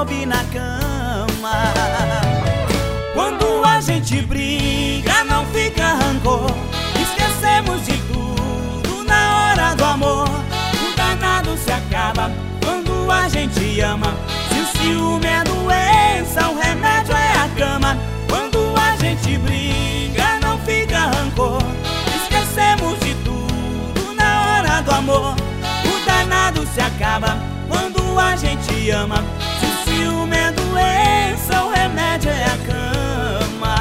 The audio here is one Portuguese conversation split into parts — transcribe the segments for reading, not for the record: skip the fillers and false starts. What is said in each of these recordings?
resolve na cama. Quando a gente briga não fica rancor, esquecemos de tudo na hora do amor. O danado se acaba quando a gente ama. Se o ciúme é doença, o remédio é a cama. Quando a gente briga não fica rancor, esquecemos de tudo na hora do amor. O danado se acaba quando a gente ama. Se o ciúme é doença, o remédio é a cama.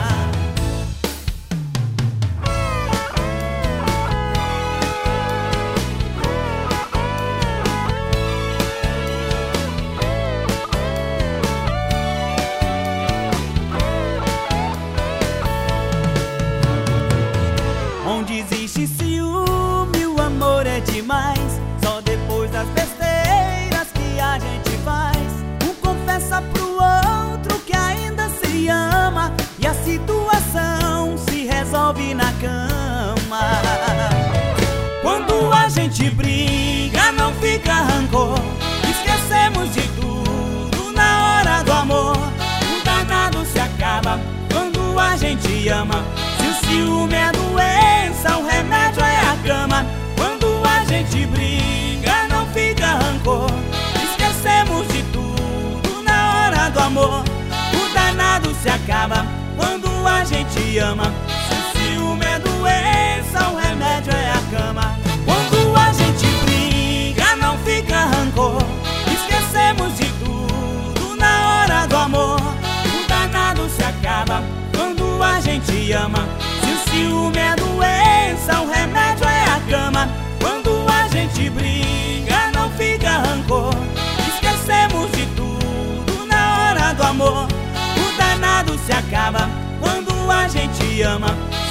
Onde existe ciúme, o amor é demais. Só depois das besteiras que a gente faz, um confessa pro outro que ainda se ama, e a situação se resolve na cama. Quando a gente briga não fica rancor, esquecemos de tudo na hora do amor. O danado se acaba quando a gente ama. Se o ciúme é doença, o remédio é a cama. Quando a gente briga não fica rancor, esquecemos de tudo na hora do amor. O danado se acaba quando a gente ama. Se o ciúme é doença, o remédio é a cama. Quando a gente briga não fica rancor, esquecemos de tudo na hora do amor. O danado se acaba quando a gente ama. Se o ciúme é doença, o remédio é a cama. Quando a gente briga não fica rancor, esquecemos de tudo na hora do amor. O danado se acaba quando a gente ama.